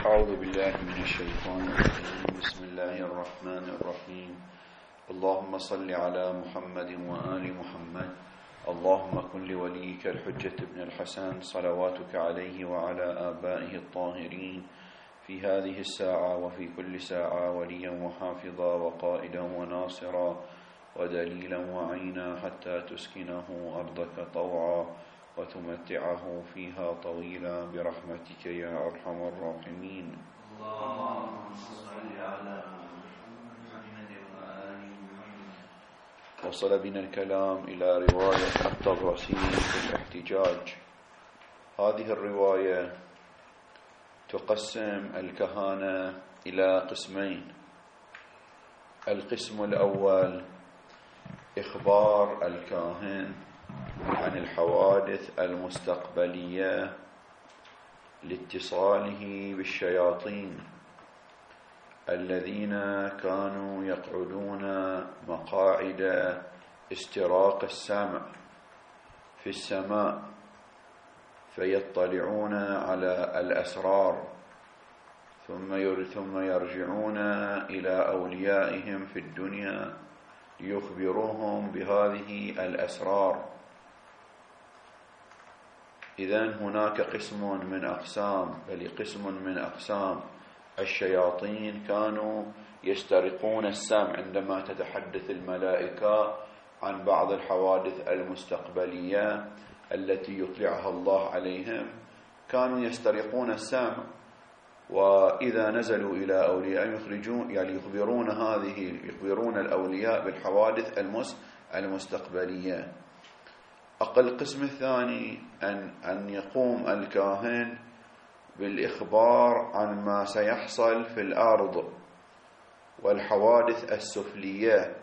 أعوذ بالله من الشيطان الرجيم. بسم الله الرحمن الرحيم. اللهم صل على محمد وآل محمد. اللهم كن لوليك الحجة بن الحسن صلواتك عليه وعلى آبائه الطاهرين في هذه الساعة وفي كل ساعة وليا وحافظا وقائدا وناصرا ودليلا وعينا حتى تسكنه أرضك طوعا وتمتعه فيها طويلا برحمتك يا أرحم الراحمين. اللهم صل على محمد وآل محمد. وصل بنا الكلام إلى رواية الطبرسي في الاحتجاج. هذه الرواية تقسم الكهانة إلى قسمين. القسم الأول إخبار الكاهن عن الحوادث المستقبلية لاتصاله بالشياطين الذين كانوا يقعدون مقاعد استراق السمع في السماء فيطلعون على الأسرار ثم يرجعون إلى أوليائهم في الدنيا ليخبروهم بهذه الأسرار. إذن هناك قسم من أقسام الشياطين كانوا يسترقون السمع عندما تتحدث الملائكة عن بعض الحوادث المستقبلية التي يطلعها الله عليهم. كانوا يسترقون السمع، وإذا نزلوا إلى أولياء يخبرون الأولياء بالحوادث المستقبلية. القسم الثاني أن يقوم الكاهن بالإخبار عن ما سيحصل في الأرض والحوادث السفلية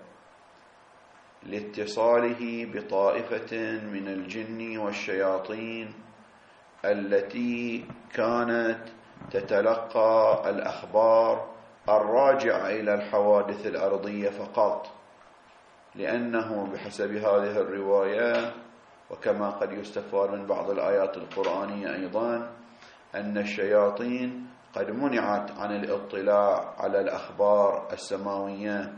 لاتصاله بطائفة من الجن والشياطين التي كانت تتلقى الأخبار الراجعة إلى الحوادث الأرضية فقط، لأنه بحسب هذه الرواية وكما قد يستفاد من بعض الآيات القرآنية أيضا أن الشياطين قد منعت عن الاطلاع على الأخبار السماوية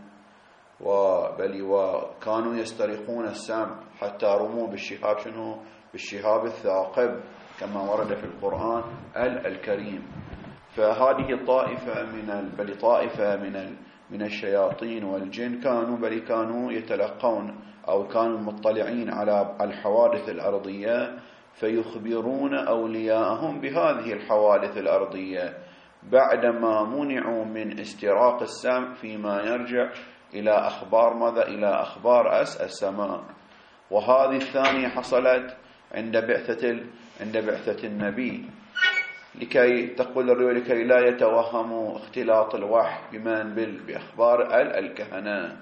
وكانوا يسترقون السمع حتى رموا بالشهاب الثاقب كما ورد في القرآن الكريم. فهذه طائفة من الشياطين والجن كانوا يتلقون أو كانوا مطلعين على الحوادث الأرضية فيخبرون أولياءهم بهذه الحوادث الأرضية بعدما منعوا من استراق السمع فيما يرجع إلى أخبار ماذا؟ إلى أخبار السماء. وهذه الثانية حصلت عند بعثة النبي، لكي تقول الرواية لكي لا يتوهموا اختلاط الوحي بأخبار الكهنة.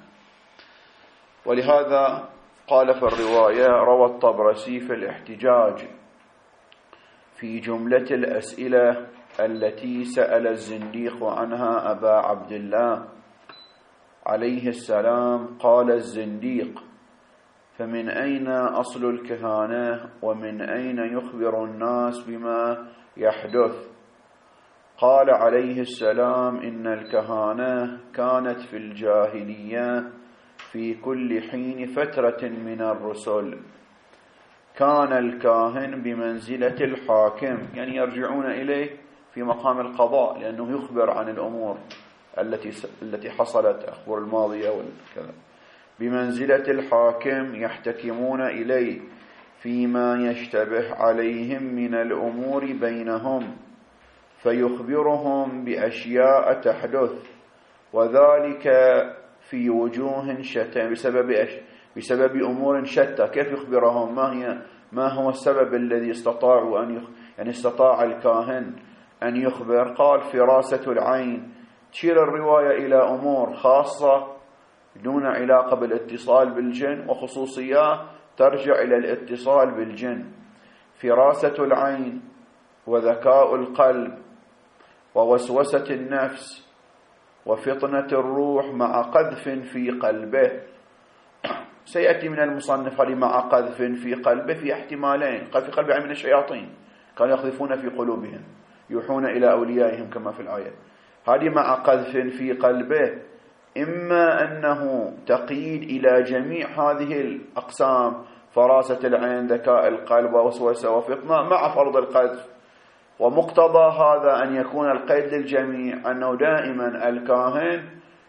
ولهذا قال في الرواية روى الطبرسي في الاحتجاج في جملة الأسئلة التي سأل الزنديق عنها أبا عبد الله عليه السلام، قال الزنديق: فمن أين أصل الكهانة ومن أين يخبر الناس بما يحدث؟ قال عليه السلام: إن الكهانة كانت في الجاهلية في كل حين فترة من الرسل. كان الكاهن بمنزلة الحاكم، يعني يرجعون إليه في مقام القضاء لأنه يخبر عن الأمور التي حصلت، أخبار الماضية والكذا. بمنزلة الحاكم يحتكمون إليه فيما يشتبه عليهم من الأمور بينهم فيخبرهم بأشياء تحدث، وذلك في وجوه شتى بسبب أمور شتى. كيف يخبرهم؟ ما هو السبب الذي استطاع الكاهن أن يخبر؟ قال: فراسة العين. تشير الرواية إلى أمور خاصة دون علاقة بالاتصال بالجن، وخصوصيات ترجع إلى الاتصال بالجن. فراسة العين وذكاء القلب ووسوسة النفس وفطنة الروح مع قذف في قلبه. سيأتي من المصنف مع قذف في قلبه في احتمالين: في قلب من الشياطين كانوا يقذفون في قلوبهم، يوحون إلى أوليائهم كما في الآية. هذه مع قذف في قلبه، إما أنه تقييد إلى جميع هذه الأقسام، فراسة العين، ذكاء القلب، ووسوسة وفطنة، مع فرض القذف. ومقتضى هذا أن يكون القيد للجميع، أنه دائما الكاهن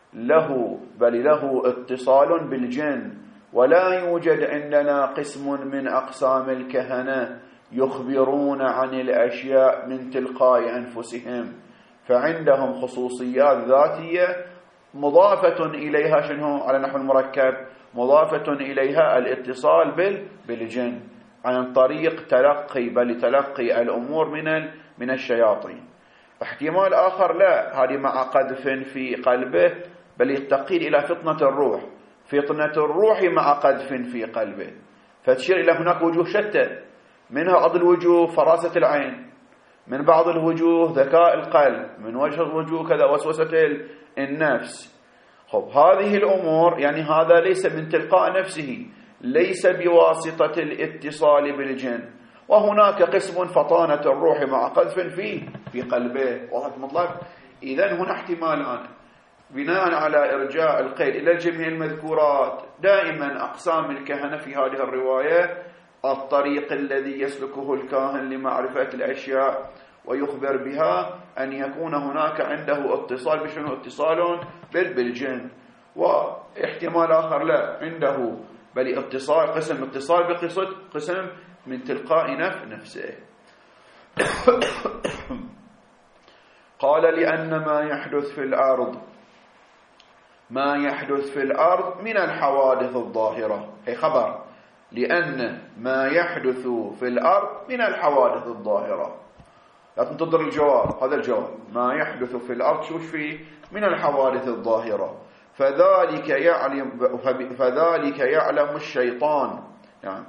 له اتصال بالجن، ولا يوجد عندنا قسم من أقسام الكهنة يخبرون عن الأشياء من تلقاء أنفسهم، فعندهم خصوصيات ذاتية مضافة إليها شنو على نحو المركب، مضافة إليها الاتصال بالجن عن طريق تلقي الأمور من الشياطين. احتمال آخر لا، هذه مع قذف في قلبه، بل يتقيد إلى فطنة الروح، فطنة الروح مع قذف في قلبه، فتشير إلى هناك وجوه شتى، منها بعض الوجوه فراسة العين، من بعض الوجوه ذكاء القلب، من وجه كذا وسوسة النفس. هذه الأمور يعني هذا ليس من تلقاء نفسه، ليس بواسطة الاتصال بالجن. وهناك قسم فطانة الروح مع قذف في قلبه، واضح مطلق. إذن هنا احتمالان بناء على إرجاع القيد إلى الجميع المذكورات. دائما أقسام الكهنة في هذه الرواية الطريق الذي يسلكه الكاهن لمعرفة الأشياء ويخبر بها، أن يكون هناك عنده اتصال بشنو؟ اتصال بالجن. واحتمال آخر لا عنده، بل اتصال بقسم من تلقاء نفسه. قال لأن ما يحدث في الأرض من الحوادث الظاهرة، هي خبر، لأن ما يحدث في الأرض من الحوادث الظاهرة. لا تنتظر الجواب، هذا الجواب، ما يحدث في الأرض شوش فيه من الحوادث الظاهرة، فذلك يعلم الشيطان، يعني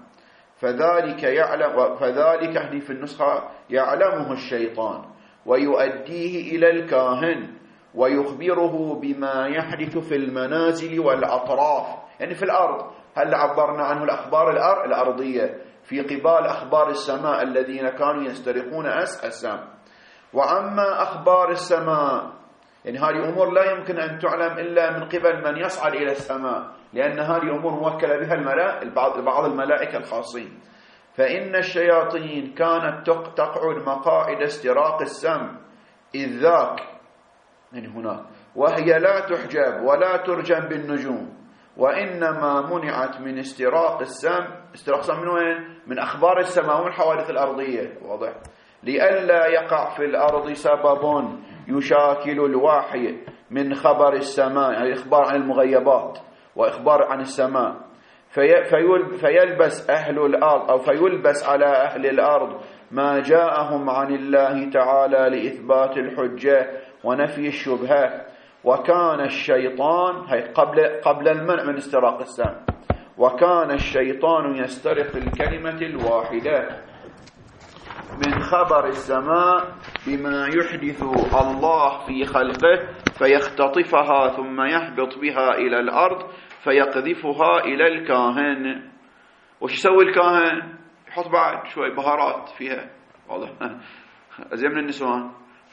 فذلك هذه في النسخة يعلمه الشيطان ويؤديه إلى الكاهن ويخبره بما يحدث في المنازل والأطراف، يعني في الأرض. هل عبرنا عنه الأخبار الأرضية في قبال أخبار السماء الذين كانوا يسترقون السماء. وأما أخبار السماء يعني هذه أمور لا يمكن أن تعلم إلا من قبل من يصعد إلى السماء، لأن هذه أمور موكلة بها بعض الملائكة الخاصين. فإن الشياطين كانت تقعد مقاعد استراق السمع إذ ذاك، يعني هناك، وهي لا تحجب ولا ترجم بالنجوم، وإنما منعت من استراق السمع. استراق السمع من وين؟ من أخبار السماء ومن الحوادث الأرضية، واضح، لئلا يقع في الأرض سبب يشاكل الوحي من خبر السماء، يعني إخبار عن المغيبات وإخبار عن السماء، فيلبس أهل الأرض أو فيلبس على أهل الأرض ما جاءهم عن الله تعالى لإثبات الحجة ونفي الشبهة. وكان الشيطان، هي قبل المنع من استراق السمع، وكان الشيطان يسترق الكلمة الواحدة من خبر السماء بما يحدث الله في خلقه فيختطفها ثم يهبط بها إلى الأرض فيقذفها إلى الكاهن. وش يسوي الكاهن؟ يحط بعد شوي بهارات فيها، واضح، زي من النسوان.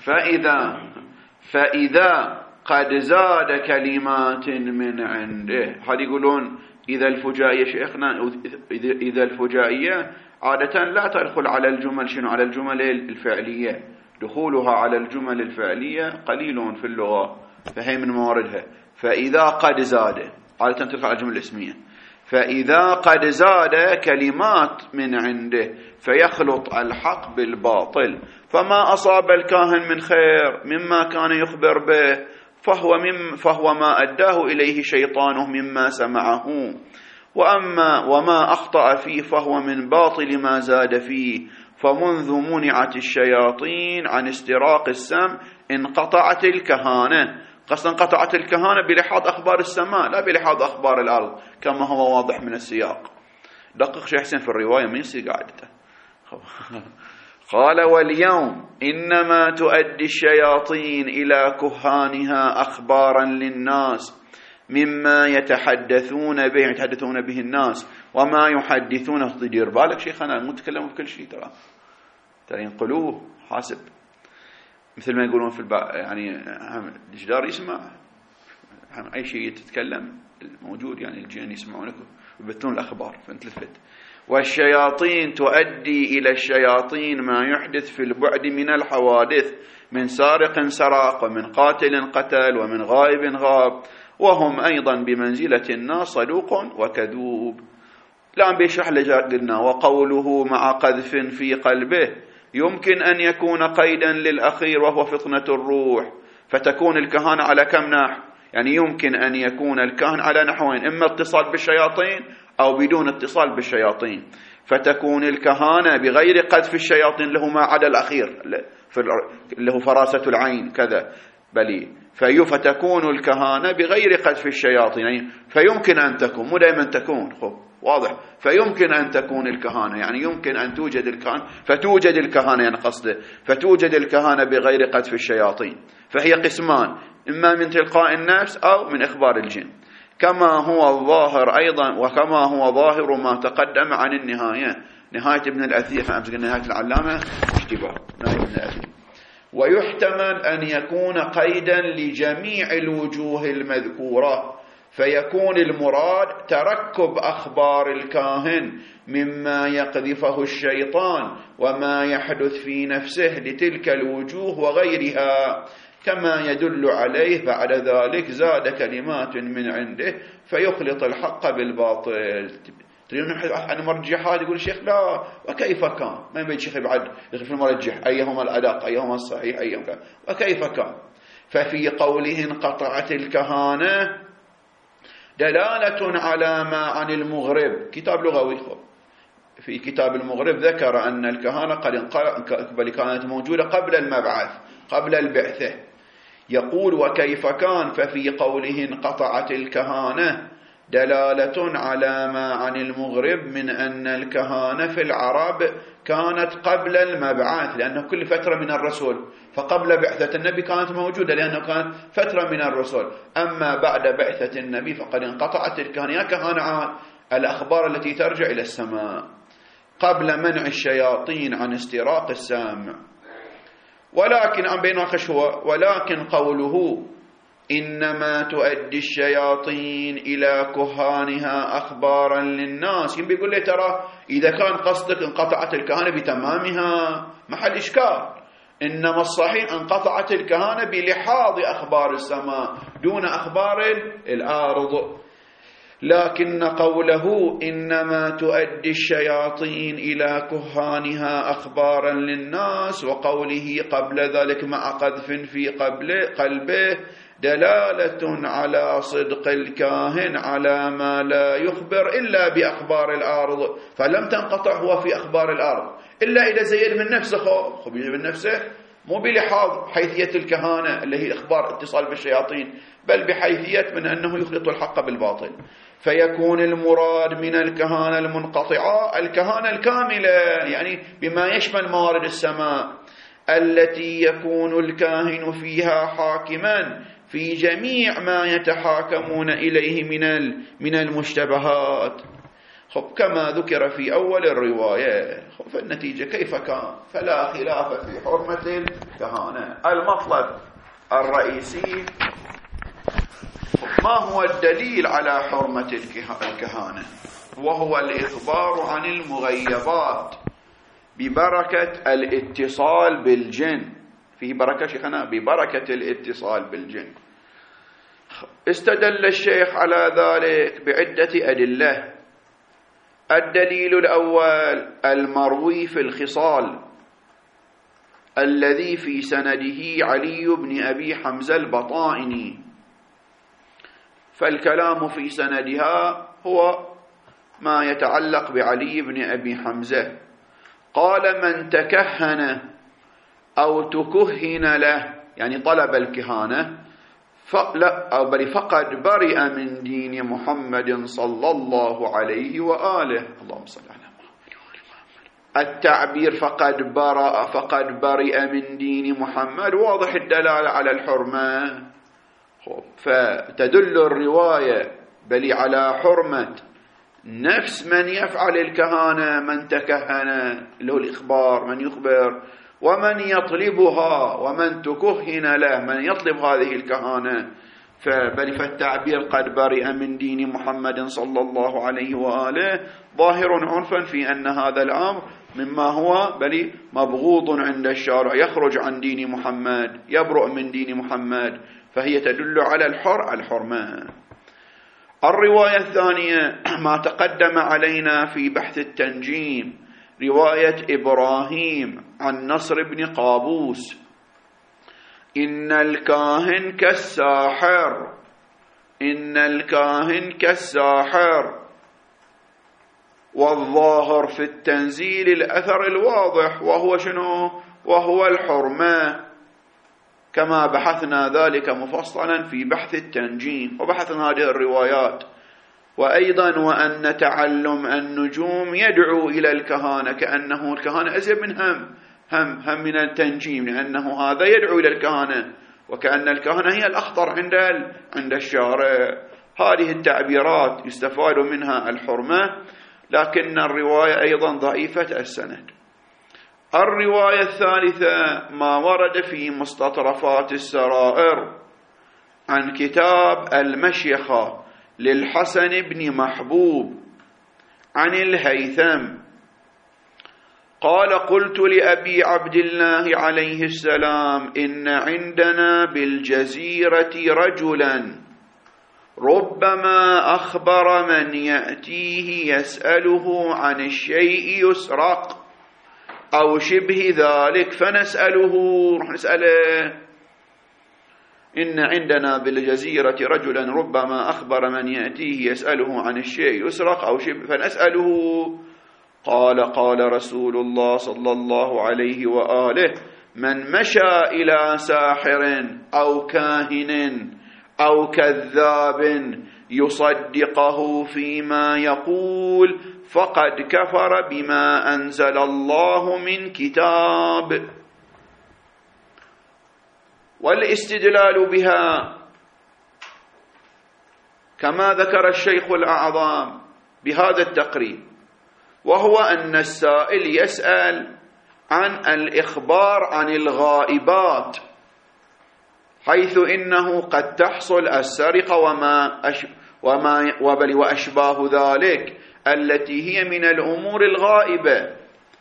فإذا قد زاد كلمات من عنده، هذه يقولون إذا الفجائية شيخنا، إذا الفجائية عادة لا تدخل على الجمل على الجمل الفعلية، دخولها على الجمل الفعلية قليل في اللغة، فهي من مواردها. فإذا قد زاد عادة تدخل على الجمل الاسمية. فإذا قد زاد كلمات من عنده فيخلط الحق بالباطل، فما أصاب الكاهن من خير مما كان يخبر به فهو ما أداه إليه شيطانه مما سمعه، وما أخطأ فيه فهو من باطل ما زاد فيه. فمنذ منعت الشياطين عن استراق السمع انقطعت الكهانة. قصدا انقطعت الكهانة بلحاظ أخبار السماء لا بلحاظ أخبار الأرض كما هو واضح من السياق. دقق شيخ حسين في الرواية ما يصير قاعدته. قال واليوم إنما تؤدي الشياطين إلى كهانها أخبارا للناس مما يتحدثون به الناس وما يحدثونه. تدير بالك شيخنا المتكلم بكل شيء، ترى ينقلوه حاسب. مثل ما يقولون في يعني الجدار يسمع أي شيء تتكلم موجود، يعني الجن يسمعونك ويبثون الأخبار فانتلفت. والشياطين تؤدي إلى الشياطين ما يحدث في البعد من الحوادث، من سارق سرق، ومن قاتل قتل، ومن غائب غاب، وهم أيضا بمنزلة الناس صدوق وكذوب. الآن بيشرح لنا قلنا وقوله مع قذف في قلبه يمكن أن يكون قيدا للأخير وهو فطنة الروح، فتكون الكهانة على كم نحو؟ يعني يمكن أن يكون الكهن على نحوين، إما اتصال بالشياطين أو بدون اتصال بالشياطين، فتكون الكهانة بغير قذف الشياطين له ما عدا الأخير له فراسة العين كذا بلي، فتكون الكهانة بغير قذف الشياطين، يعني فيمكن أن تكون، مو دائما تكون، واضح، فيمكن أن تكون الكهانة، يعني يمكن أن توجد الكهانة، فتوجد الكهانة يعني قصده، فتوجد الكهانة بغير قذف الشياطين، فهي قسمان، إما من تلقاء النفس أو من إخبار الجن، كما هو الظاهر أيضا، وكما هو ظاهر ما تقدم عن النهاية، نهاية ابن الأثير، فأمسك نهاية العلامة اشتباه نهاية ابن الأثير. ويحتمل أن يكون قيدا لجميع الوجوه المذكورة، فيكون المراد تركب أخبار الكاهن مما يقذفه الشيطان وما يحدث في نفسه لتلك الوجوه وغيرها، كما يدل عليه بعد ذلك زاد كلمات من عنده فيخلط الحق بالباطل. تريدون عن مرجحات، يقول الشيخ لا وكيف كان، ما يبي الشيخ بعد في المرجح أيهما الأدق أيهما الصحيح أيهما كان وكيف كان. ففي قوله انقطعت الكهانة دلالة على ما عن المغرب، كتاب لغوي، في كتاب المغرب ذكر أن الكهانة قد كانت موجودة قبل المبعث قبل البعثة، يقول وكيف كان، ففي قوله انقطعت الكهانة دلالة على ما عن المغرب من أن الكهانة في العرب كانت قبل المبعث، لأنه كل فترة من الرسول، فقبل بعثة النبي كانت موجودة لأنه كانت فترة من الرسول، أما بعد بعثة النبي فقد انقطعت الكهانة كهانة الأخبار التي ترجع إلى السماء قبل منع الشياطين عن استراق السامع. ولكن عم بيناقش هو، ولكن قوله إنما تؤدي الشياطين إلى كهانها أخبارا للناس، بيقول لي ترى إذا كان قصدك انقطعت الكهانة بتمامها محل إشكال، إنما الصحيح انقطعت الكهانة بلحاظ أخبار السماء دون أخبار الأرض. لكن قوله إنما تؤدي الشياطين إلى كهانها أخبارا للناس وقوله قبل ذلك مع قذف في قلبه دلالة على صدق الكاهن على ما لا يخبر إلا بأخبار الأرض، فلم تنقطع هو في أخبار الأرض إلا إذا زيد من نفسه، خبير من نفسه، مو بلحاظ حيثية الكهانة اللي هي إخبار اتصال بالشياطين، بل بحيثية من أنه يخلط الحق بالباطل، فيكون المراد من الكهانة المنقطعة الكهانة الكاملة، يعني بما يشمل موارد السماء التي يكون الكاهن فيها حاكما في جميع ما يتحاكمون إليه من المشتبهات، كما ذكر في أول الرواية. فالنتيجة كيف كان، فلا خلاف في حرمة الكهانة. المطلب الرئيسي ما هو الدليل على حرمة الكهانة، وهو الإخبار عن المغيبات ببركة الاتصال بالجن، فيه بركة شيخنا ببركة الاتصال بالجن. استدل الشيخ على ذلك بعدة أدلة. الدليل الأول المروي في الخصال الذي في سنده علي بن أبي حمزة البطائني، فالكلام في سندها هو ما يتعلق بعلي بن أبي حمزة. قال من تكهن أو تكهن له، يعني طلب الكهانة، فقد برئ من دين محمد صلى الله عليه وآله، اللهم صل على محمد. التعبير فقد برئ من دين محمد واضح الدلالة على الحرمة، فتدل الرواية بل على حرمة نفس من يفعل الكهانة، من تكهن اللي هو الإخبار، من يخبر، ومن يطلبها ومن تكهن له، من يطلب هذه الكهانة بل فالتعبير قد برئ من دين محمد صلى الله عليه وآله ظاهر عرفا في أن هذا الأمر مما هو بل مبغوض عند الشارع، يخرج عن دين محمد، يبرؤ من دين محمد، فهي تدل على الحرمة. الرواية الثانية ما تقدم علينا في بحث التنجيم، رواية إبراهيم عن نصر بن قابوس: إن الكاهن كالساحر، إن الكاهن كالساحر. والظاهر في التنزيل الأثر الواضح، وهو شنو؟ وهو الحرمة، كما بحثنا ذلك مفصلا في بحث التنجيم، وبحثنا هذه الروايات. وأيضا وأن تعلم النجوم يدعو إلى الكهانة، كأنه الكهانة أزيد من هم من التنجيم، لأنه هذا يدعو إلى الكهانة، وكأن الكهانة هي الأخطر عند الشارع. هذه التعبيرات يستفاد منها الحرمة، لكن الرواية أيضا ضعيفة السند. الرواية الثالثة ما ورد في مستطرفات السرائر عن كتاب المشيخة للحسن بن محبوب عن الهيثم قال: قلت لأبي عبد الله عليه السلام: إن عندنا بالجزيرة رجلا ربما أخبر من يأتيه يسأله عن الشيء يسرق أو شبه ذلك، فنسأله، نحن نسأله. إن عندنا بالجزيرة رجلا ربما أخبر من يأتيه يسأله عن الشيء يسرق أو شبه، فنسأله. قال رسول الله صلى الله عليه وآله: من مشى إلى ساحر أو كاهن أو كذاب يصدقه فيما يقول فقد كفر بما أنزل الله من كتاب. والاستدلال بها كما ذكر الشيخ الأعظم بهذا التقريب، وهو أن السائل يسأل عن الإخبار عن الغائبات، حيث إنه قد تحصل السرقة وأشباه ذلك التي هي من الأمور الغائبة.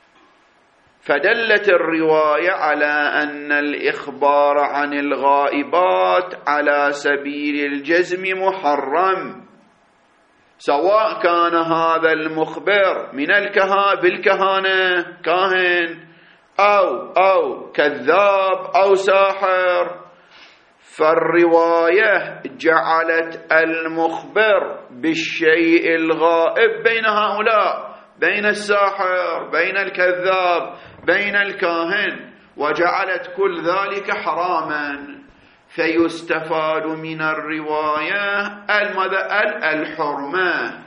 فدلت الرواية على أن الإخبار عن الغائبات على سبيل الجزم محرم، سواء كان هذا المخبر من بالكهانة كاهن أو كذاب أو ساحر. فالرواية جعلت المخبر بالشيء الغائب بين هؤلاء، بين الساحر، بين الكذاب، بين الكاهن، وجعلت كل ذلك حراما. فيستفاد من الرواية الحرمة.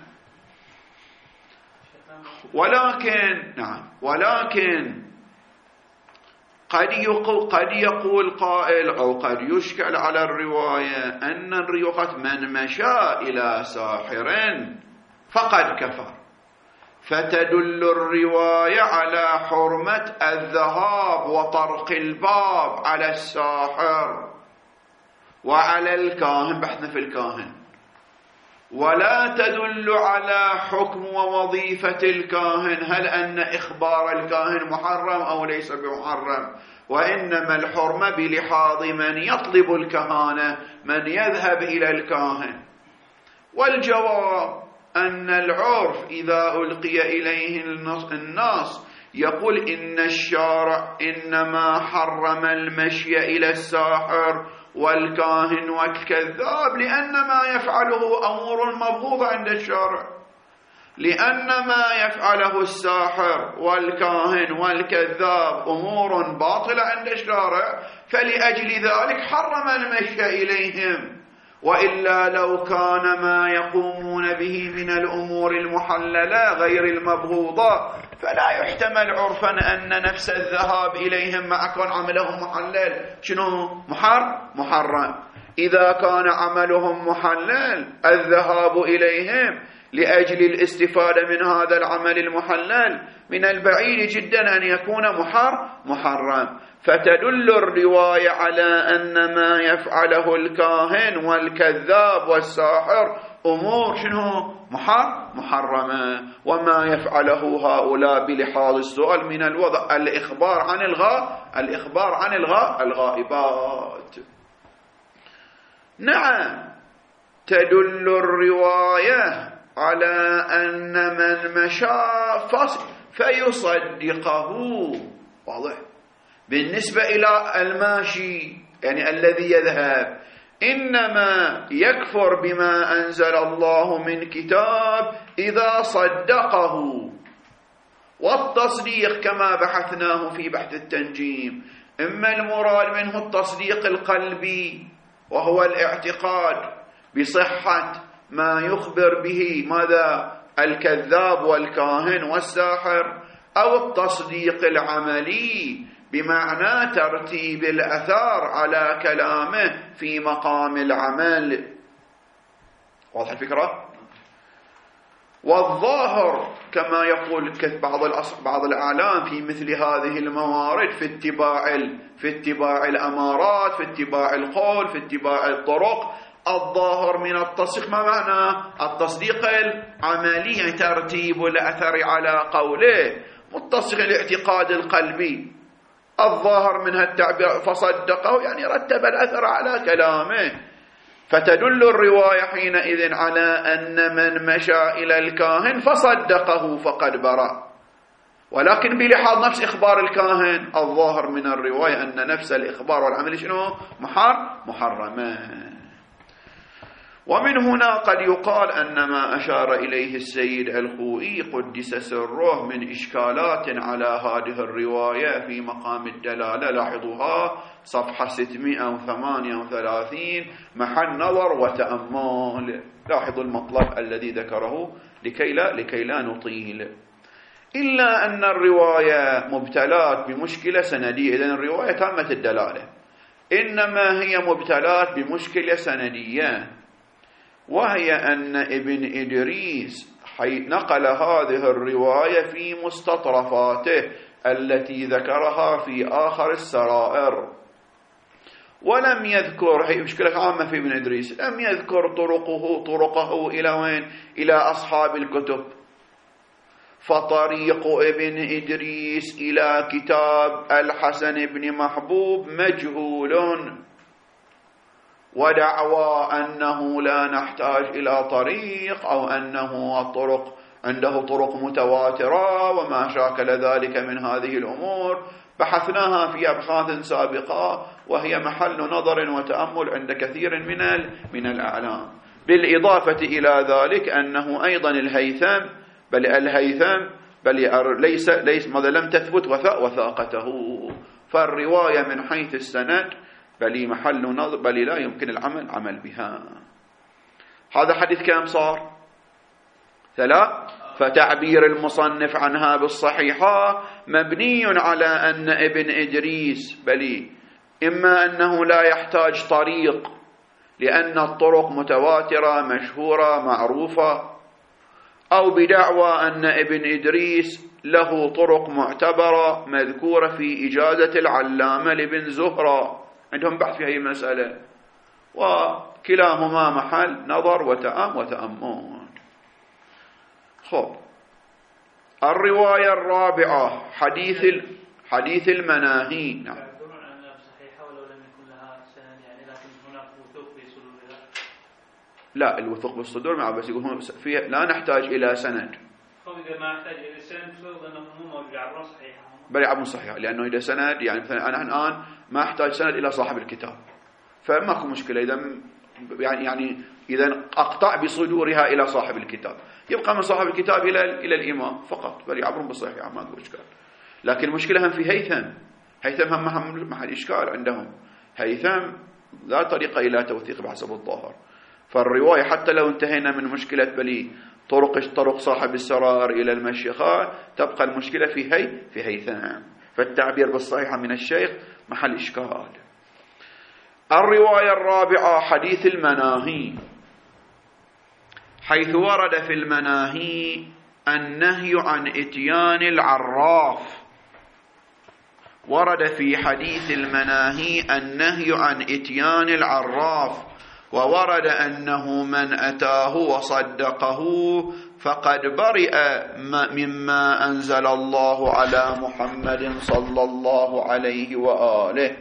ولكن قد يقول قائل أو قد يشكل على الرواية أن الرواية من مشى إلى ساحر فقد كفر، فتدل الرواية على حرمة الذهاب وطرق الباب على الساحر وعلى الكاهن، بحثنا في الكاهن، ولا تدل على حكم ووظيفة الكاهن، هل أن إخبار الكاهن محرم أو ليس بمحرم، وإنما الحرمة بلحاظ من يطلب الكهانة، من يذهب إلى الكاهن. والجواب أن العرف إذا ألقي إليه الناس يقول إن الشارع إنما حرم المشي إلى الساحر والكاهن والكذاب لأن ما يفعله أمور مبغوضة عند الشارع، لأن ما يفعله الساحر والكاهن والكذاب أمور باطلة عند الشارع، فلأجل ذلك حرم المشي إليهم. وإلا لو كان ما يقومون به من الأمور المحللة غير المبغوضة فلا يحتمل عرفا أن نفس الذهاب إليهم مع كون عملهم محلل شنو محرم. إذا كان عملهم محلل الذهاب إليهم لأجل الاستفادة من هذا العمل المحلل من البعيد جدا أن يكون محرم. فتدل الرواية على أن ما يفعله الكاهن والكذاب والساحر أمور شنو محرمة، وما يفعله هؤلاء بلحاظ السؤال من الوضع الإخبار عن الغائبات. نعم، تدل الرواية على أن من مشى فيصدقه. واضح؟ بالنسبة إلى الماشي يعني الذي يذهب إنما يكفر بما أنزل الله من كتاب إذا صدقه. والتصديق كما بحثناه في بحث التنجيم إما المراد منه التصديق القلبي وهو الاعتقاد بصحة ما يخبر به ماذا الكذاب والكاهن والساحر، أو التصديق العملي بمعنى ترتيب الأثار على كلامه في مقام العمل. واضح الفكرة؟ والظاهر كما يقول بعض الأعلام في مثل هذه الموارد في اتباع الأمارات، في اتباع القول، في اتباع الطرق. الظاهر من التصديق ما معنى التصديق العملي، يعني ترتيب الأثر على قوله، متصل الاعتقاد القلبي. الظاهر منها التعبير فصدقه يعني رتب الأثر على كلامه. فتدل الرواية حينئذ على أن من مشى إلى الكاهن فصدقه فقد برأ، ولكن بلحاظ نفس إخبار الكاهن الظاهر من الرواية أن نفس الإخبار والعمل شنو محرمان. ومن هنا قد يقال أن ما أشار إليه السيد الخوئي قدس سره من إشكالات على هذه الرواية في مقام الدلالة، لاحظوها صفحة 638 محل نظر وتأمل. لاحظوا المطلب الذي ذكره لكي لا نطيل. إلا أن الرواية مبتلات بمشكلة سندية، إذن الرواية تامة الدلالة، إنما هي مبتلات بمشكلة سندية، وهي أن ابن إدريس نقل هذه الرواية في مستطرفاته التي ذكرها في آخر السرائر، ولم يذكر، هي مشكلة عامة في ابن إدريس، لم يذكر طرقه إلى وين؟ إلى أصحاب الكتب. فطريق ابن إدريس إلى كتاب الحسن بن محبوب مجهول، ودعوى أنه لا نحتاج إلى طريق أو أنه الطرق عنده طرق متواترة وما شاكل ذلك من هذه الأمور بحثناها في أبحاث سابقة، وهي محل نظر وتأمل عند كثير من الأعلام. بالإضافة إلى ذلك أنه أيضا الهيثم ليس ماذا لم تثبت وثاقته، فالرواية من حيث السند بل محل نظر، بل لا يمكن العمل بها. هذا حديث كم صار؟ 3. فتعبير المصنف عنها بالصحيحة مبني على أن ابن إدريس بل إما أنه لا يحتاج طريق لأن الطرق متواترة مشهورة معروفة، أو بدعوى أن ابن إدريس له طرق معتبرة مذكورة في إجازة العلامة لابن زهرة، عندهم بحث في هذه المسألة، وكلاهما محل نظر وتأمل. خب، الرواية الرابعة حديث المناهي. نعم. لا، الوثوق بالصدور مع بس يقولون فيه لا نحتاج إلى سند. إذا ما نحتاج إلى سند فرض أنه مو موجود يعبرون صحيحة. بل يعبرون صحيحة، لأنه إذا سند يعني مثلا أنا الآن ما أحتاج سند إلى صاحب الكتاب، فماكو مشكلة يعني إذا أقطع بصدورها إلى صاحب الكتاب، يبقى من صاحب الكتاب إلى الإمام فقط، بل يعبرون بالصحيحة ما أقول إشكال. لكن المشكلة هم في هيثم هم محل إشكال عندهم. هيثم لا طريقة إلى توثيق بحسب الظاهر، فالرواية حتى لو انتهينا من مشكلة بلي طرق صاحب السرار إلى المشيخة، تبقى المشكلة في هيثم، فالتعبير بالصحيحة من الشيخ محل إشكال. الرواية الرابعة حديث المناهي. حيث ورد في المناهي النهي عن إتيان العراف، ورد في حديث المناهي النهي عن إتيان العراف، وورد أنه من أتاه وصدقه فقد برئ مما أنزل الله على محمد صلى الله عليه وآله.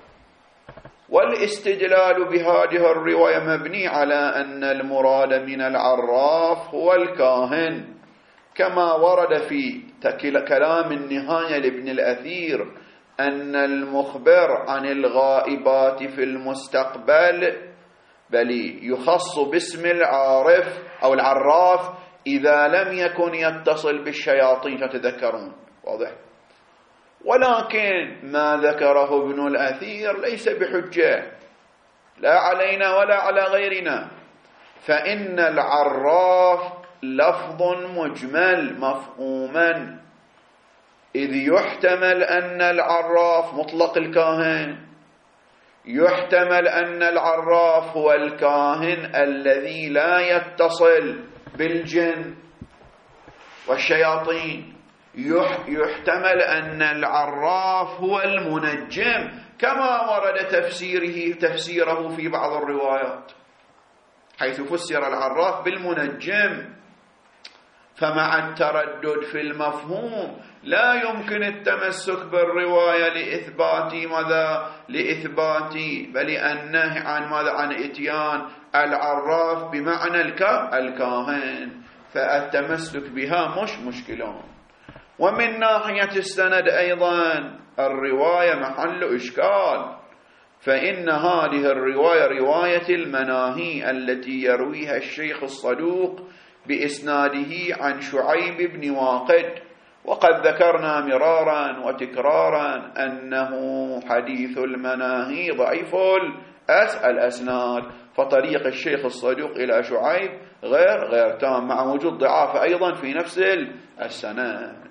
والاستدلال بهذه الرواية مبني على أن المراد من العراف هو الكاهن، كما ورد في كلام النهاية لابن الأثير أن المخبر عن الغائبات في المستقبل بل يخص باسم العارف أو العراف إذا لم يكن يتصل بالشياطين، تتذكرون واضح. ولكن ما ذكره ابن الأثير ليس بحجة لا علينا ولا على غيرنا، فإن العراف لفظ مجمل مفهوما، إذ يحتمل أن العراف مطلق الكاهن، يحتمل أن العراف هو الكاهن الذي لا يتصل بالجن والشياطين، يحتمل أن العراف هو المنجم كما ورد تفسيره في بعض الروايات حيث فسر العراف بالمنجم. فمع التردد في المفهوم لا يمكن التمسك بالرواية لإثبات ماذا؟ لإثبات بل النهي عن ماذا؟ عن إتيان العراف بمعنى الكاهن، فالتمسك بها مش مشكلة. ومن ناحية السند أيضا الرواية محل إشكال، فإن هذه الرواية رواية المناهي التي يرويها الشيخ الصدوق بإسناده عن شعيب بن واقد، وقد ذكرنا مرارا وتكرارا أنه حديث المناهي ضعيف الأسناد، فطريق الشيخ الصدوق إلى شعيب غير تام، مع وجود ضعاف أيضا في نفس السند.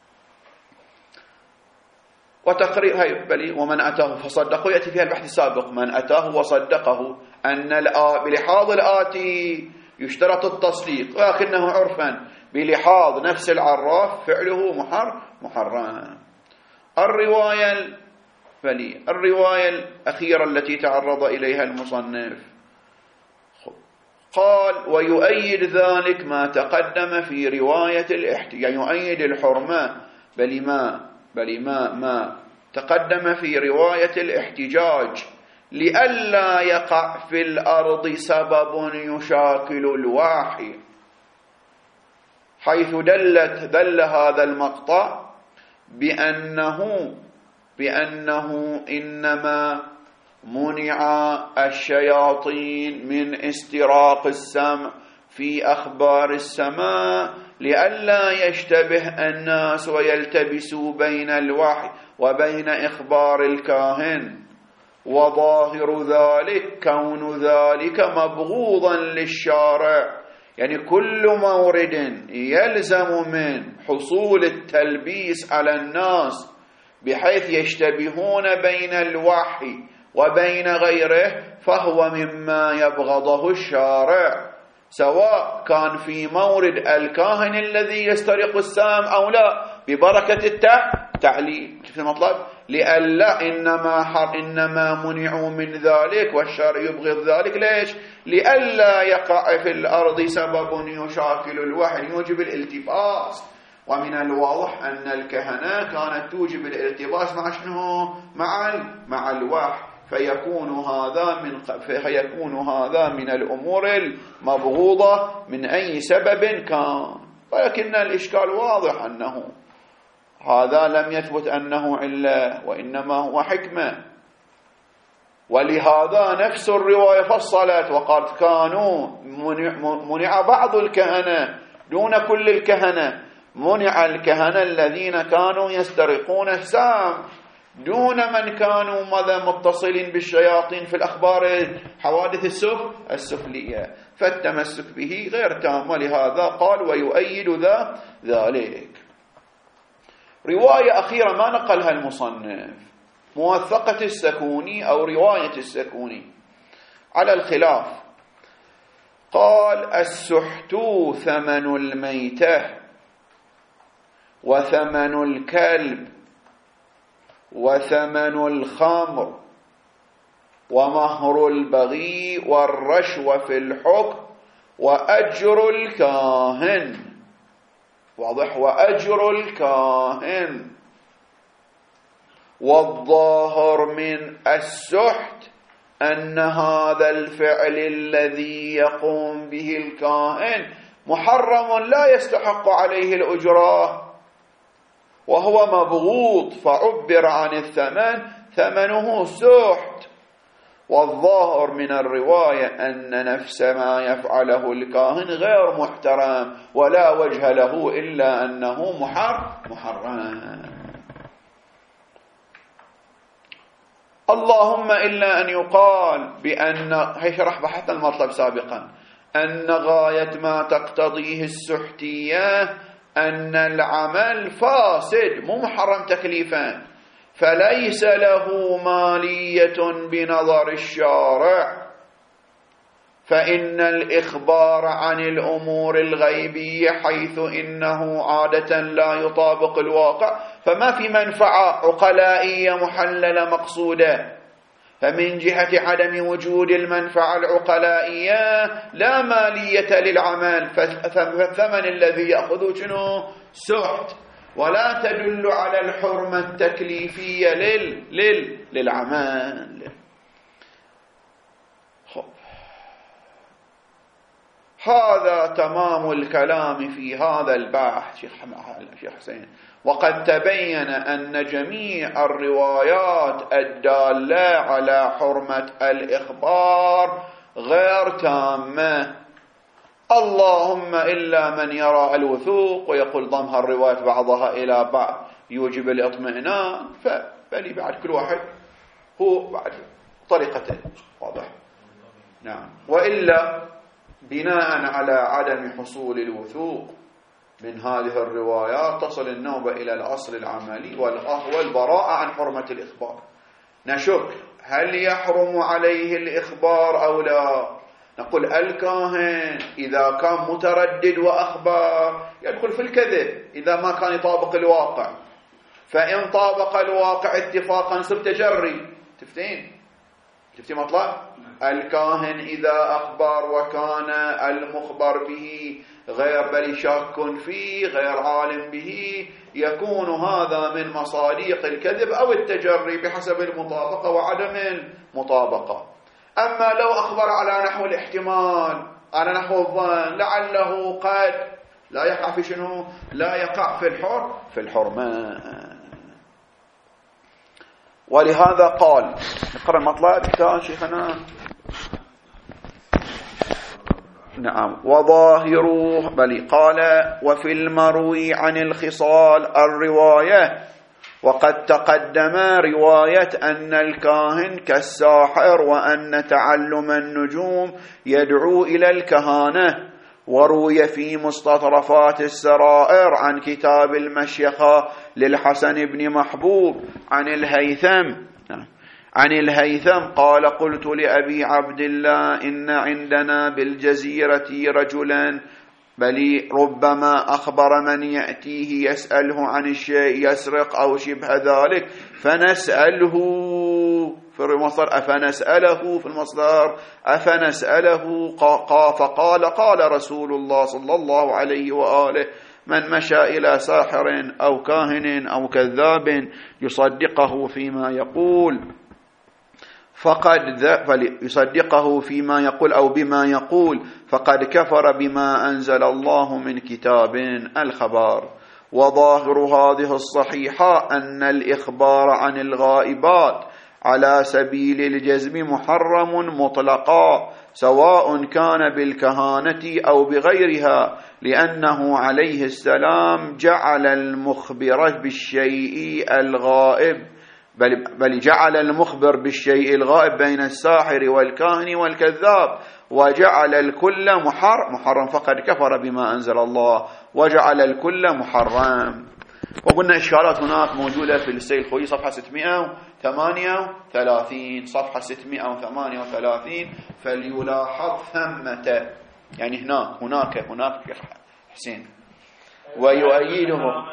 وتقريب ومن أتاه فصدقه يأتي فيها البحث السابق، من أتاه وصدقه أن بلحاظ الآتي يشترط التصديق، ولكنه عرفا بلحاظ نفس العراف فعله محرم. الرواية الأخيرة التي تعرض إليها المصنف قال ويؤيد ذلك ما تقدم في رواية يعني يؤيد الحرمة بل ما تقدم في رواية الاحتجاج لئلا يقع في الأرض سبب يشاكل الواحي، حيث دل هذا المقطع بأنه إنما منع الشياطين من استراق السمع في أخبار السماء لئلا يشتبه الناس ويلتبسوا بين الوحي وبين إخبار الكاهن، وظاهر ذلك كون ذلك مبغوضا للشارع، يعني كل مورد يلزم من حصول التلبيس على الناس بحيث يشتبهون بين الوحي وبين غيره فهو مما يبغضه الشارع، سواء كان في مورد الكاهن الذي يسترق السام أو لا، ببركة التعليل. شوف المطلب، لئلا إنما منعوا من ذلك والشارع يبغض ذلك. ليش؟ لئلا يقع في الأرض سبب يشاكل الوحي يوجب الالتباس، ومن الواضح أن الكهنة كانت توجب الالتباس مع شنو؟ مع الوحي، فيكون هذا من الأمور المبغوضة من أي سبب كان. ولكن الإشكال واضح أنه هذا لم يثبت أنه علة وإنما هو حكمة، ولهذا نفس الرواية فصلت وقالت كانوا منع بعض الكهنة دون كل الكهنة، منع الكهنة الذين كانوا يسترقون السام دون من كانوا متصلين بالشياطين في الأخبار حوادث السفلية، فالتمسك به غير تام، ولهذا قال ويؤيد ذلك. رواية أخيرة ما نقلها المصنف، موثقة السكوني أو رواية السكوني على الخلاف، قال السحت ثمن الميتة وثمن الكلب وثمن الخمر ومهر البغي والرشوة في الحكم وأجر الكاهن. واضح؟ وأجر الكاهن. والظاهر من السحت أن هذا الفعل الذي يقوم به الكاهن محرم لا يستحق عليه الأجرة وهو مبغوض، فعبر عن الثمن ثمنه سحت. والظاهر من الرواية أن نفس ما يفعله الكاهن غير محترم ولا وجه له إلا أنه محرم. اللهم إلا أن يقال بأن هيشرح بحث المطلب سابقا أن غاية ما تقتضيه السحتية أن العمل فاسد مو محرم تكليفا، فليس له مالية بنظر الشارع، فإن الإخبار عن الأمور الغيبية حيث إنه عادة لا يطابق الواقع فما في منفعة عقلائية محللة مقصودة، فمن جهة عدم وجود المنفعة العقلائية لا مالية للعمل، فالثمن الذي يأخذه شنو؟ سحت، ولا تدل على الحرمة التكليفية للعمل. هذا تمام الكلام في هذا البحث شيخ حسين. وقد تبين أن جميع الروايات الدالة على حرمة الإخبار غير تامة، اللهم إلا من يرى الوثوق ويقول ضمها الرواية بعضها إلى بعض يوجب الاطمئنان، فبلي بعد كل واحد هو بعد طريقته. واضح؟ نعم. وإلا بناء على عدم حصول الوثوق من هذه الروايات تصل النوبة إلى الأصل العملي وهو البراءة عن حرمة الإخبار. نشك هل يحرم عليه الإخبار أو لا؟ نقول الكاهن إذا كان متردد وأخبار يدخل في الكذب إذا ما كان يطابق الواقع، فإن طابق الواقع اتفاقا صرت تجري. تفتين مطلع الكاهن إذا أخبر وكان المخبر به غير بل شاك فيه غير عالم به يكون هذا من مصادق الكذب أو التجري بحسب المطابقة وعدم المطابقة. أما لو أخبر على نحو الاحتمال على نحو الظن لعله قد لا يقع في شنو؟ لا يقع في الحرمة. ولهذا قال نقرأ المطلب كان شيخنا. نعم. وظاهروه بل قال وفي المروي عن الخصال الرواية، وقد تقدم رواية أن الكاهن كالساحر وأن تعلم النجوم يدعو إلى الكهانة، وروي في مستطرفات السرائر عن كتاب المشيخة للحسن بن محبوب عن الهيثم قال قلت لأبي عبد الله إن عندنا بالجزيرة رجلا بل ربما أخبر من يأتيه يسأله عن الشيء يسرق أو شبه ذلك فنسأله في المصدر أفنسأله في المصدر أفنسأله فقال قال رسول الله صلى الله عليه وآله من مشى إلى ساحر أو كاهن أو كذاب يصدقه فيما يقول يصدقه فيما يقول أو بما يقول فقد كفر بما أنزل الله من كتاب الخبر. وظاهر هذه الصحيحة أن الإخبار عن الغائبات على سبيل الجزم محرم مطلقا سواء كان بالكهانة أو بغيرها، لأنه عليه السلام جعل المخبر بالشيء الغائب بل جعل المخبر بالشيء الغائب بين الساحر والكاهن والكذاب، وجعل الكل محرم فقد كفر بما أنزل الله وجعل الكل محرم. وقلنا إشكالات هناك موجودة في السيد الخوي صفحة 638 صفحة 638 فليلاحظ ثمة يعني هناك شيخ حسين. ويؤيده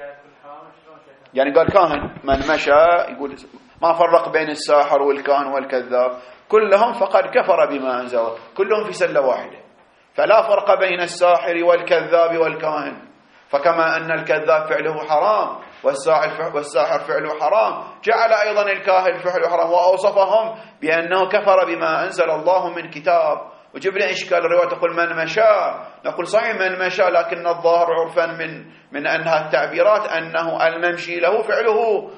يعني قال كاهن من مشى، يقول ما فرق بين الساحر والكاهن والكذاب، كلهم فقد كفر بما أنزل، كلهم في سلة واحدة، فلا فرق بين الساحر والكذاب والكاهن. فكما أن الكذاب فعله حرام والساحر فعله حرام، جعل أيضا الكاهن فعله حرام، وأوصفهم بأنه كفر بما أنزل الله من كتاب. وجبنا إشكال الرواية تقول من مشى، نقول صحيح من مشى، لكن الظاهر عرفا من أنها التعبيرات أنه الممشي له فعله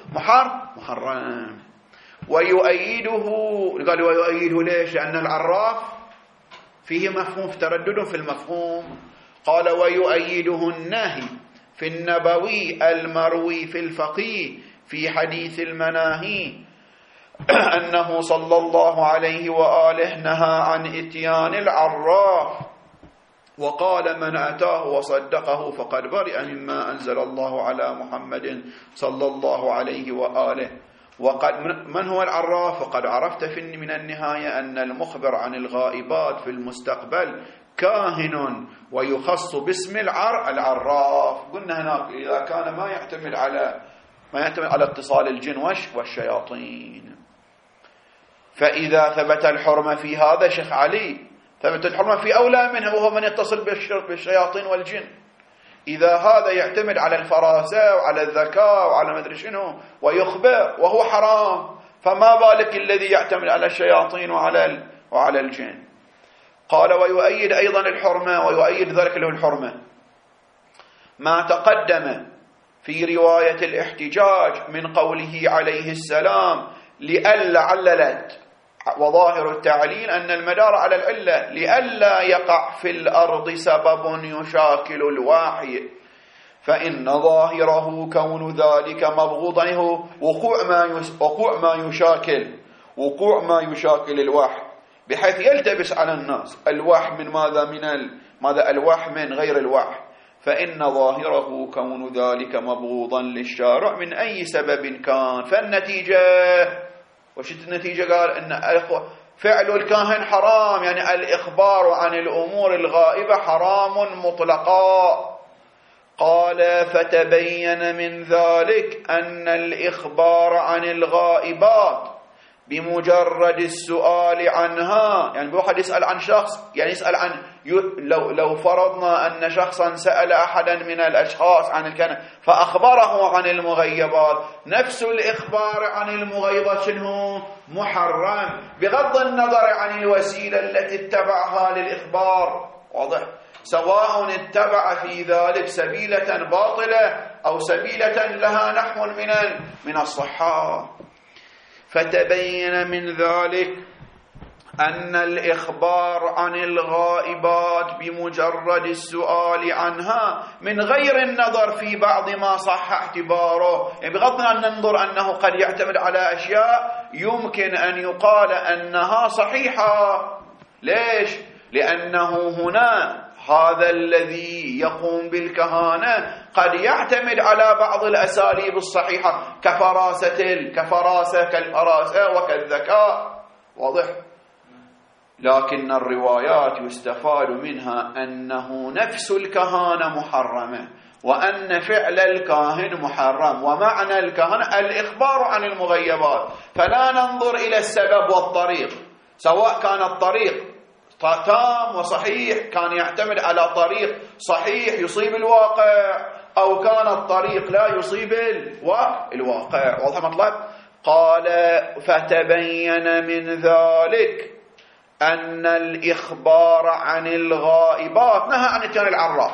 محرم. ويؤيده، قال ويؤيده ليش؟ لأن العراف فيه مفهوم، تردد في المفهوم. قال ويؤيده النهي في النبوي المروي في الفقيه في حديث المناهي أنه صلى الله عليه وآله نهى عن إتيان العراف، وقال من أتاه وصدقه فقد برئ مما أنزل الله على محمد صلى الله عليه وآله. وقد من هو العراف؟ وقد عرفت من النهاية أن المخبر عن الغائبات في المستقبل كاهن ويخص باسم العراف. قلنا هناك إذا كان ما يعتمد على اتصال الجن والشياطين. فإذا ثبت الحرمة في هذا شيخ علي، ثبت الحرمة في أولى منه، وهو من يتصل بالشياطين والجن. إذا هذا يعتمد على الفراسة وعلى الذكاء وعلى مدري شنو ويخبر وهو حرام، فما بالك الذي يعتمد على الشياطين وعلى الجن. قال ويؤيد أيضا الحرمة، ويؤيد ذلك له الحرمة ما تقدم في رواية الاحتجاج من قوله عليه السلام لئلا عللت، وظاهر التعليل أن المدار على العلة، لئلا يقع في الأرض سبب يشاكل الواحي، فإن ظاهره كون ذلك مبغوضا، وقوع ما يشاكل الواحي بحيث يلتبس على الناس الوحي من ماذا الوحي من غير الوحي، فإن ظاهره كون ذلك مبغوضا للشارع من أي سبب كان. فالنتيجة وش النتيجة؟ قال إن فعل الكاهن حرام، يعني الإخبار عن الأمور الغائبة حرام مطلقا. قال فتبين من ذلك أن الإخبار عن الغائبات بمجرد السؤال عنها، يعني واحد يسأل عن شخص، يعني يسأل عن لو فرضنا أن شخصا سأل أحدا من الأشخاص عن الكلام فأخبره عن المغيبات، نفس الإخبار عن المغيبات شنو؟ محرم، بغض النظر عن الوسيلة التي اتبعها للإخبار. واضح؟ سواء اتبع في ذلك سبيلة باطلة أو سبيلة لها نحو من الصحة. فتبين من ذلك أن الإخبار عن الغائبات بمجرد السؤال عنها من غير النظر في بعض ما صح اعتباره، يعني بغض أن ننظر أنه قد يعتمد على أشياء يمكن أن يقال أنها صحيحة. ليش؟ لأنه هنا هذا الذي يقوم بالكهانة قد يعتمد على بعض الأساليب الصحيحة كالفراسة وكالذكاء. واضح؟ لكن الروايات يستفاد منها أنه نفس الكهانة محرمة، وأن فعل الكاهن محرم، ومعنى الكهانة الإخبار عن المغيبات. فلا ننظر إلى السبب والطريق، سواء كان الطريق تام وصحيح، كان يعتمد على طريق صحيح يصيب الواقع، أو كان الطريق لا يصيب الواقع. واضح مطلب؟ قال فتبين من ذلك أن الإخبار عن الغائبات نهى عن اتيان العراف.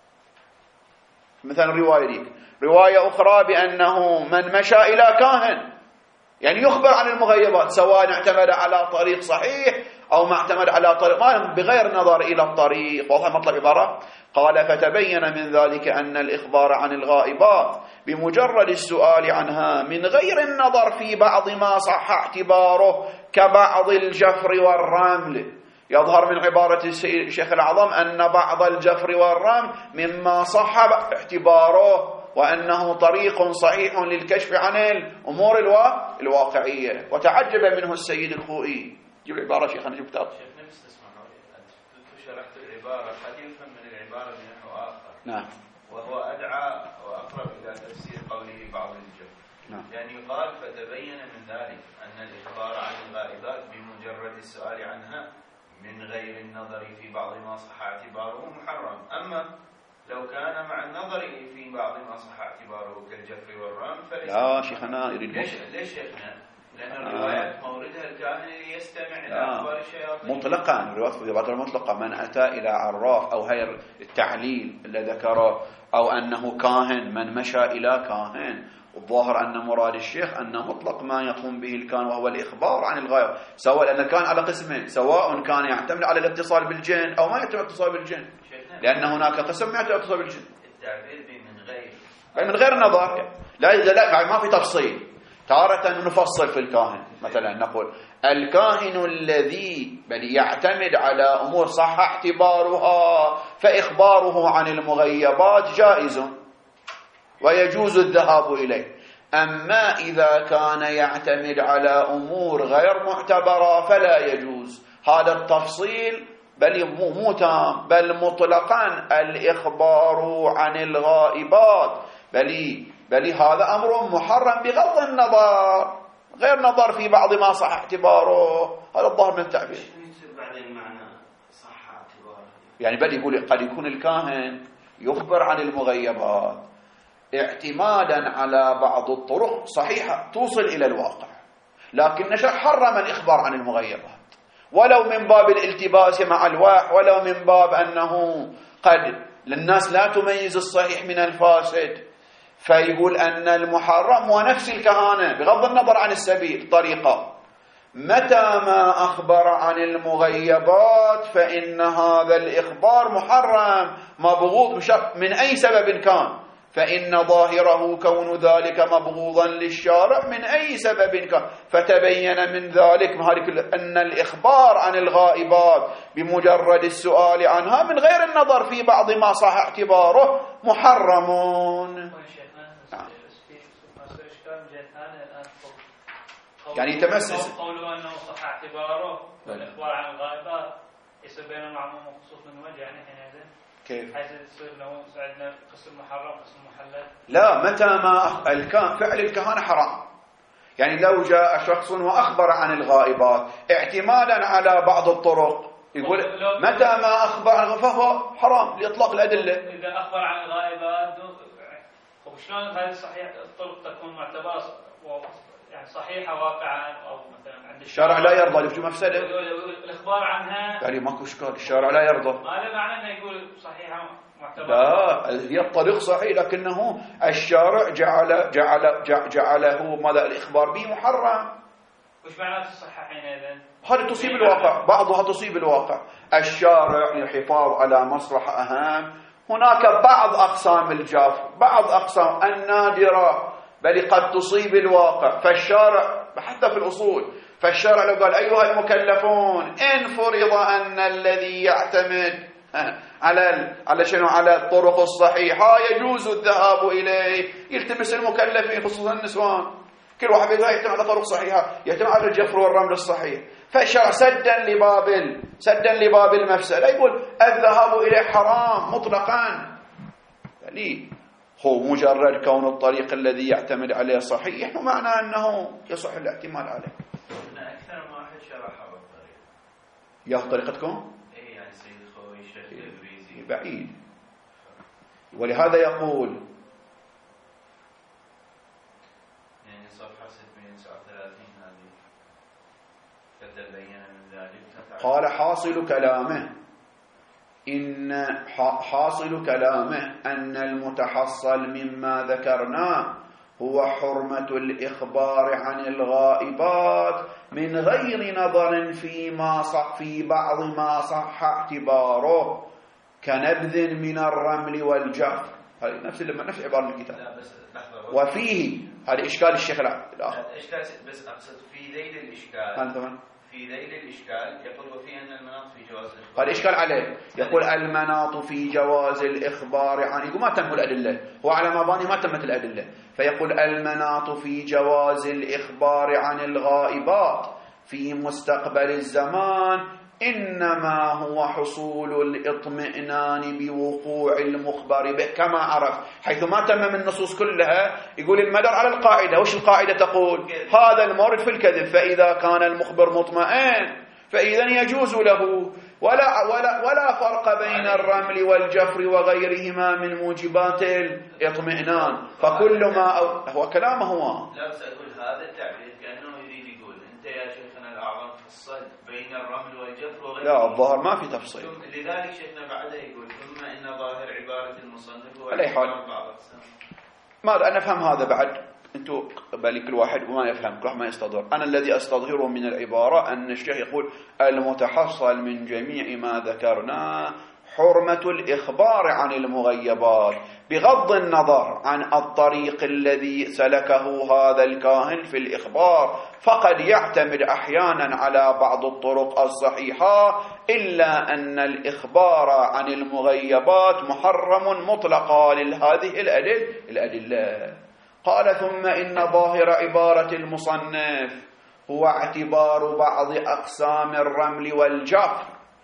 مثلا رواية أخرى بأنه من مشى إلى كاهن، يعني يخبر عن المغيبات سواء اعتمد على طريق صحيح أو ما اعتمد على طريق ما بغير نظر إلى الطريق. واضح مطلب عبارة؟ قال فتبين من ذلك أن الإخبار عن الغائبات بمجرد السؤال عنها من غير النظر في بعض ما صح اعتباره كبعض الجفر والرمل. يظهر من عبارة الشيخ الأعظم أن بعض الجفر والرمل مما صح اعتباره، وأنه طريق صحيح للكشف عن الأمور الواقعية. وتعجب منه السيد الخوئي. جيب العبارة شيخ، أنا جيب كتاب. شيخ نفس اسمه شرحت العبارة قد يفهم من العبارة بنحو آخر. نعم. وهو أدعى وأقرب إلى تفسير قوله بعض الجو. نعم. يعني يقال فتبين من ذلك أن الإخبار عن الغائبات بمجرد السؤال عنها من غير النظر في بعض ما صح اعتباره محرم. أما لو كان مع النظر في بعض ما صح اعتباره كالجفر والرمل فليس. لا شيخنا يريد ليش شيخنا؟ لأن الروايات موردها الكاهن يستمع إلى أخبار الشياطين مطلقا. الروايات المطلقة من أتى إلى عراف أو هي التعليل اللي ذكره أو أنه كاهن من مشى إلى كاهن. الظاهر أن مراد الشيخ أن مطلق ما يقوم به الكاهن وهو الإخبار عن الغائب، سواء لأن كان على قسمين، سواء كان يعتمد على الاتصال بالجن أو ما يعتمد على الاتصال بالجن، لأن هناك قسم يعتمد على الاتصال بالجن. التعبير من غير نظر. لا ما في تفصيل. تارة نفصل في الكاهن، مثلا نقول الكاهن الذي بل يعتمد على أمور صح اعتبارها فإخباره عن المغيبات جائز ويجوز الذهاب إليه. أما إذا كان يعتمد على أمور غير معتبرة فلا يجوز. هذا التفصيل بل مو تام بل مطلقا الإخبار عن الغائبات بل هذا أمر محرم بغض النظر، غير نظر في بعض ما صح اعتباره. هذا الظاهر من التعبير. بعدين معنى صح اعتباره يعني بل يقول قد يكون الكاهن يخبر عن المغيبات اعتمادا على بعض الطرق صحيحة توصل إلى الواقع، لكن الشرع حرم الإخبار عن المغيبات ولو من باب الالتباس مع الوحي، ولو من باب أنه قد للناس لا تميز الصحيح من الفاسد. فيقول أن المحرم هو نفس الكهانة بغض النظر عن السبيل طريقة. متى ما أخبر عن المغيبات فإن هذا الإخبار محرم مبغوض من أي سبب كان، فإن ظاهره كون ذلك مبغوضا للشارع من أي سبب كان. فتبين من ذلك أن الإخبار عن الغائبات بمجرد السؤال عنها من غير النظر في بعض ما صح اعتباره محرمون. يعني يتمسس قوله أنه صح اعتباره والإخبار عن الغائبات يصير بينهم معموم وخصوص من وجه، يعني حينئذ كيف؟ حيث يصير له عندنا قسم محرم قسم محلل. لا، متى ما فعل الكهانة حرام. يعني لو جاء شخص وأخبر عن الغائبات اعتمادا على بعض الطرق، يقول متى ما أخبر عن فهو حرام لإطلاق الأدلة. إذا أخبر عن الغائبات وشلون هذه الصحيح الطرق تكون معتبرة يعني صحيحة واقعا أو مثلا عند الشارع لا يرضى لفجو مفسدة الإخبار عنها، يعني ماكو إشكال الشارع لا يرضى. ما له معنى أنه يقول صحيحة معتبرة. لا، هي الطريق صحيح لكنه الشارع جعله ماذا الإخبار به محرم. وش معنى الصحة حينئذ؟ هذه تصيب الواقع، بعضها تصيب الواقع. الشارع للحفاظ على مصلحة أهم، هناك بعض أقسام الجاف، بعض أقسام النادرة بل قد تصيب الواقع. فالشارع حتى في الأصول، فالشارع لو قال أيها المكلفون إن فرض أن الذي يعتمد على شنو على الطرق الصحيحة يجوز الذهاب إليه، يلتمس المكلفين خصوصا النسوان، كل واحد يقول يعتمد على طرق صحيحة، يعتمد على الجفر والرمل الصحيح. فالشرع سدا لباب المفسدة يقول الذهاب إليه حرام مطلقا. يعني هو مجرد كون الطريق الذي يعتمد عليه صحيح ومعنى أنه يصح الاعتماد عليه. أكثر ما واحد شرحها بالطريق. يا طريقتكم؟ إيه يعني سيد خوي الشيخ البريزي بعيد. ولهذا يقول يعني صفحة 639 هذه فتبين من ذلك. قال حاصل كلامه أن المتحصل مما ذكرناه هو حرمة الإخبار عن الغائبات من غير نظر في بعض ما صح اعتباره كنبذ من الرمل والجفر. هذه نفس عبارة الكتاب. وفيه هذا إشكال الشيخ الآخر. بس أقصد في ذيل الإشكال. في ذيل الإشكال يقول وفيه أن المناط في جواز الإخبار. هذا إشكال عليه. يقول المناط في جواز الإخبار عن، يقول ما تم الأدلة، هو على مباني ما تمت الأدلة، فيقول المناط في جواز الإخبار عن الغائبات في مستقبل الزمان إنما هو حصول الاطمئنان بوقوع المخبر به كما عرف، حيث ما تمم النصوص كلها يقول المدار على القاعدة. وش القاعدة تقول؟ هذا المورد في الكذب، فإذا كان المخبر مطمئن فإذا يجوز له، ولا فرق بين الرمل والجفر وغيرهما من موجبات الاطمئنان. فكل ما هو كلامه هو. لا بس أقول هذا التعبير كأنه يريد يقول أنت يا شيخنا الأعظم فصل بين الرمل والجفر وغيرهما. لا، الظاهر ما في تفصيل. لذلك شيخنا بعده يقول ثم إن ظاهر عبارة المصنف هو على أي حال ما أنا أفهم هذا بعد. أنتوا بالي كل واحد وما يفهم، كل واحد ما يستظهر. أنا الذي أستظهره من العبارة أن الشيخ يقول المتحصل من جميع ما ذكرنا حرمة الإخبار عن المغيبات بغض النظر عن الطريق الذي سلكه هذا الكاهن في الإخبار، فقد يعتمد أحيانا على بعض الطرق الصحيحة، إلا أن الإخبار عن المغيبات محرم مطلقا لهذه الأدلة. قال ثم إن ظاهر عبارة المصنف هو اعتبار بعض أقسام الرمل والجفر،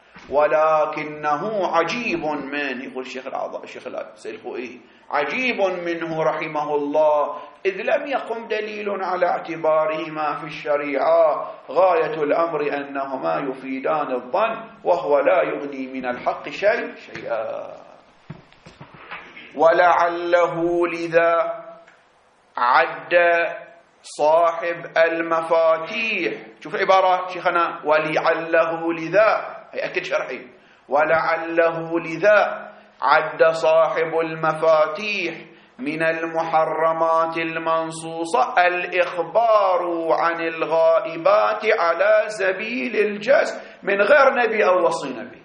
ولكنه عجيب منه، يقول الشيخ سيد الخوئي عجيب منه رحمه الله، إذ لم يقم دليل على اعتبارهما في الشريعة. غاية الأمر أنهما يفيدان الظن وهو لا يغني من الحق شيئا. ولعله لذا عد صاحب المفاتيح، شوف عبارة شيخنا، ولعله لذا أكد شرحي، ولعله لذا عد صاحب المفاتيح من المحرمات المنصوصة الإخبار عن الغائبات على سبيل الجزم من غير نبي أو وصي نبي.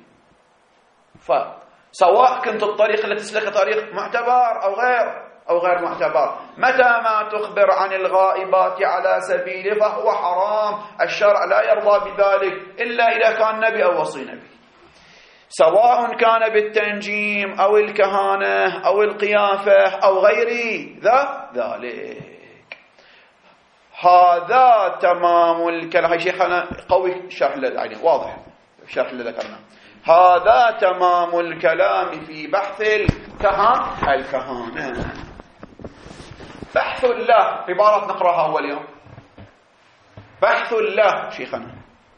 فسواء كنت الطريق التي تسلك طريق معتبر أو غير معتبر، متى ما تخبر عن الغائبات على سبيله فهو حرام، الشرع لا يرضى بذلك إلا إذا كان نبي أو وصي نبي، سواء كان بالتنجيم أو الكهانة أو القيافة أو غير ذلك. هذا تمام الكلام. هاي شيخنا قوي شرح يعني واضح الشرح اللي ذكرناه. هذا تمام الكلام في بحث الكهانة. بحث الله عبارة نقرأها أول يوم. بحث الله شيخنا،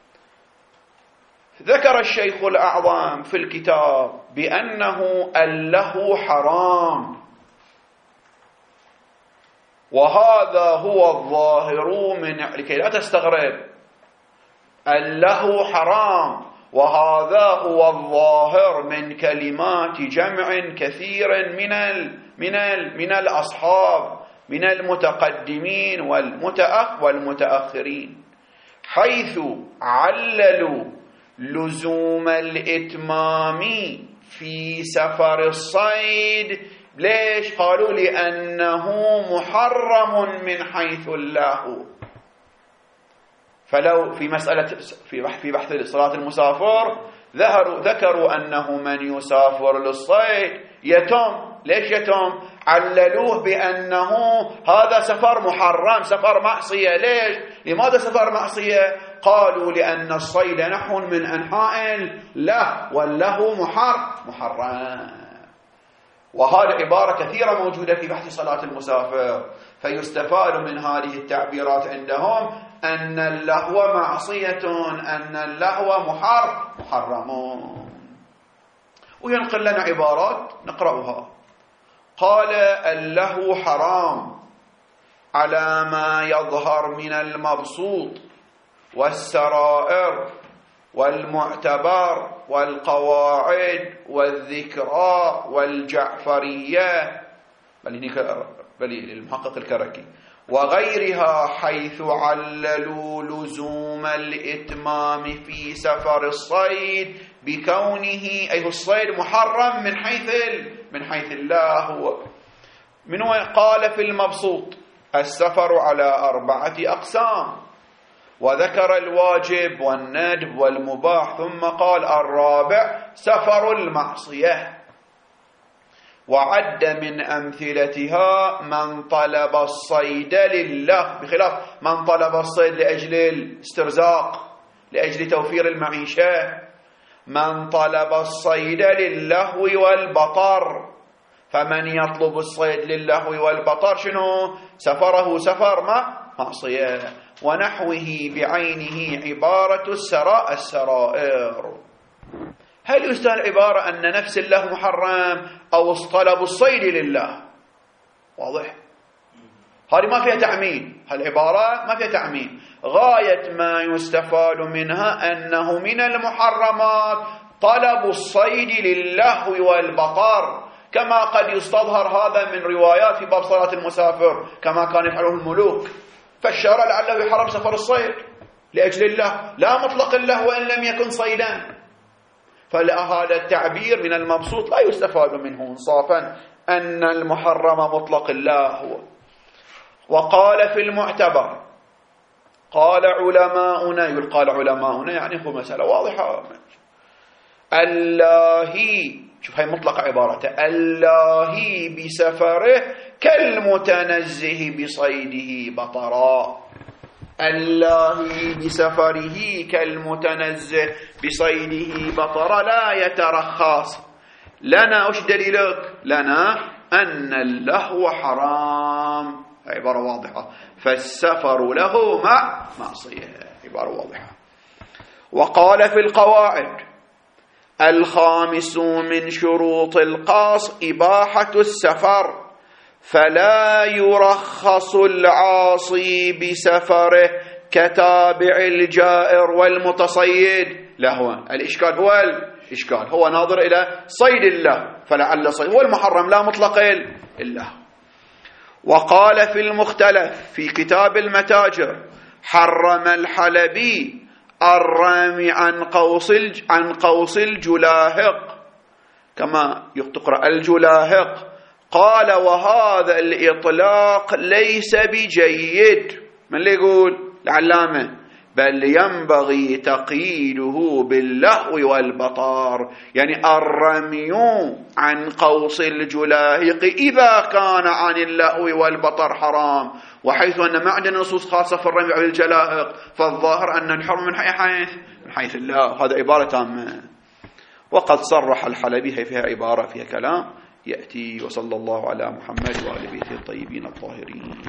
ذكر الشيخ الأعظم في الكتاب بأنه اللهو حرام، وهذا هو الظاهر من، لكي لا تستغرب، اللهو حرام وهذا هو الظاهر من كلمات جمع كثير من الأصحاب من المتقدمين والمتأخرين، حيث عللوا لزوم الإتمام في سفر الصيد. ليش؟ قالوا لأنه محرم من حيث اللهو. فلو في مسألة في بحث صلاة المسافر ذكروا أنه من يسافر للصيد يتم. ليش يتم؟ عللوه بأنه هذا سفر محرم، سفر معصية. ليش؟ لماذا سفر معصية؟ قالوا لأن الصيد نحو من أنحاء اللهو، واللهو محرم. وهذه عبارة كثيرة موجودة في بحث صلاة المسافر، فيستفاد من هذه التعبيرات عندهم أن اللهو معصية، أن اللهو محرم. وينقل لنا عبارات نقرأها. قال اللهو حرام على ما يظهر من المبسوط والسرائر والمعتبر والقواعد والذكرى والجعفرية، بل المحقق الكركي وغيرها، حيث عللوا لزوم الإتمام في سفر الصيد بكونه أي الصيد محرم من حيث الله. من قال في المبسوط السفر على 4 أقسام، وذكر الواجب والندب والمباح، ثم قال الرابع سفر المعصية. وعد من أمثلتها من طلب الصيد لله، بخلاف من طلب الصيد لأجل الاسترزاق، لأجل توفير المعيشة. من طلب الصيد للهو والبطر، فمن يطلب الصيد للهو والبطر شنو؟ سفره سفر معصية. ونحوه بعينه عبارة السرائر. هل يستاهل عبارة أن نفس الله محرم أو طلب الصيد لله؟ واضح؟ هذه ما فيها تعميم، هالعبارة ما فيها تعميم. غاية ما يستفاد منها أنه من المحرمات طلب الصيد للهو والبطر، كما قد يستظهر هذا من روايات في باب صلاة المسافر كما كان يفعله الملوك. فالشارع لعله يحرم سفر الصيد لأجل الله، لا مطلق الله وإن لم يكن صيدا. فهذا التعبير من المبسوط لا يستفاد منه انصافا أن المحرم مطلق الله. وقال في المعتبر، قال علماؤنا، يقال علماؤنا يعني هو مسألة واضحة. اللهي، شوف هاي مطلق عبارته، اللهي بسفره كالمتنزه بصيده بطرا. اللهي بسفره كالمتنزه بصيده بطرا لا يترخص. لنا وش دليلك؟ لنا أن اللهو حرام، عبارة واضحة. فالسفر له معصية، عبارة واضحة. وقال في القواعد: الخامس من شروط القاص إباحة السفر، فلا يرخص العاصي بسفره كتابع الجائر والمتصيد لهوا. الإشكال هو الإشكال هو ناظر إلى صيد الله، فلعل صيد هو المحرم لا مطلق الله. وقال في المختلف في كتاب المتاجر: حرم الحلبي الرامي عن قوس الجلاهق، كما تقرأ الجلاهق. قال: وهذا الإطلاق ليس بجيد. من اللي يقول؟ العلامة. بل ينبغي تقييده باللهو والبطار، يعني الرمي عن قوس الجلاهق إذا كان عن اللهو والبطر حرام، وحيث أن ما عندنا نصوص خاصة في الرمي عن الجلاهق فالظاهر أن الحرم من حيث الله. هذا عبارة تامة. وقد صرح الحلبي، هي فيها عبارة فيها كلام يأتي. وصلى الله على محمد وآل بيته الطيبين الطاهرين.